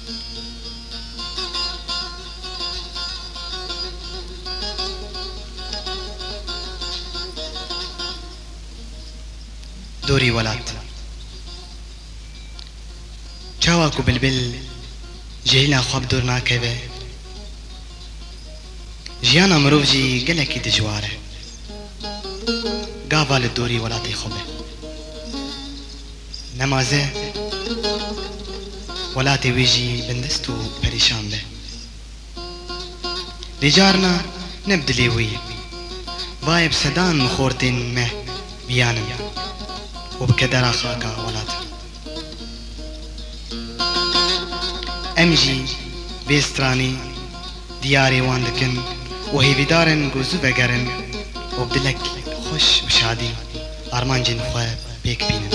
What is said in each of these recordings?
دوری ولات چاواکو بلبل جهینا خواب دور ناکەوێ ژیانە مرۆڤ جی گەلێکی دژوارە گاوا لە دووری وڵاتی خۆ بێ نەمازێ وڵاتی وێژی بندست و پەریشان بێ لێجارنا نەبدلێ وی وایە بسەدان مخۆرتێن مە بیانم و بکە دەرا خاکە وڵات ئەمژی بێسترانی دیارێ وان دکن و هێویدارن گوزو بەگەرن و بدلک خوش بشادی ئارمانجین خۆ پێک بینن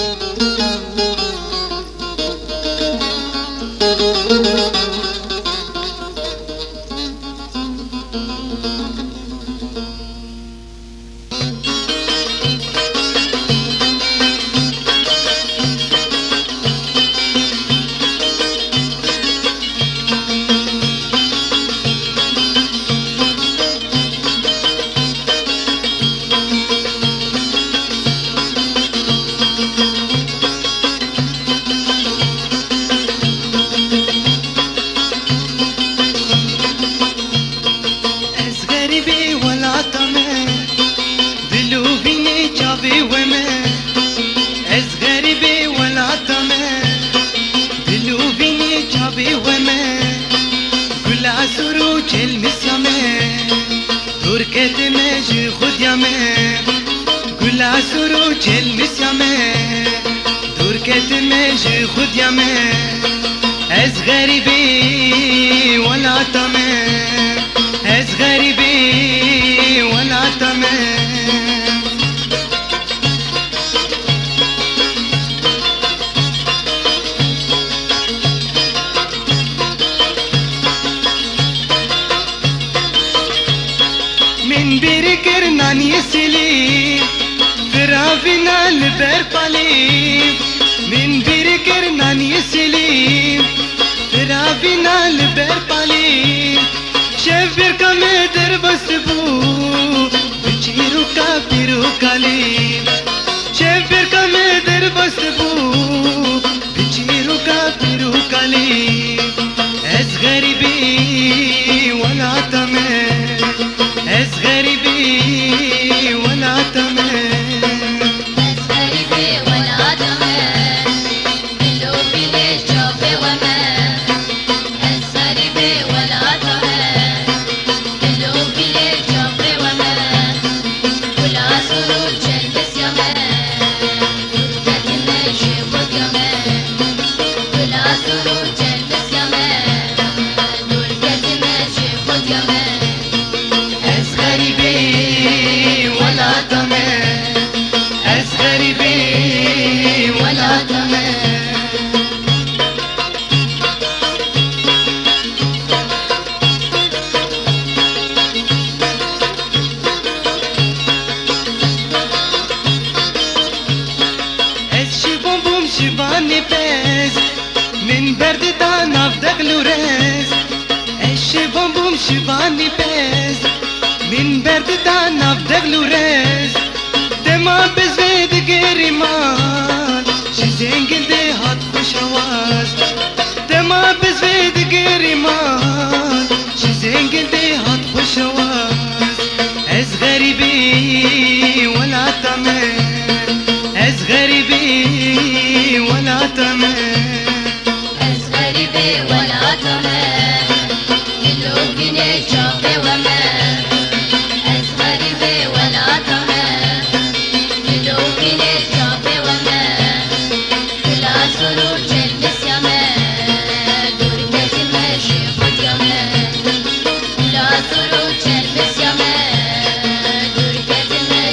دور کتمه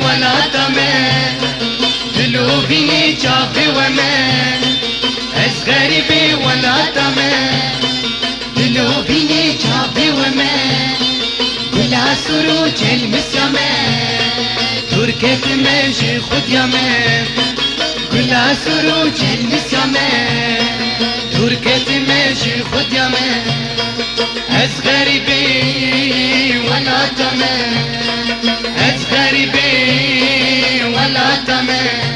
ولا تمن دلو بيني جافي ومن از غريبي ولا تمن دلو بيني جافي ومن كلا سروج المسيامن تركت ماشي خد يمن كلا سروج المسيامن تركت ماشي خد يمن از غريبي ولا تمن از غريبي ولا تمن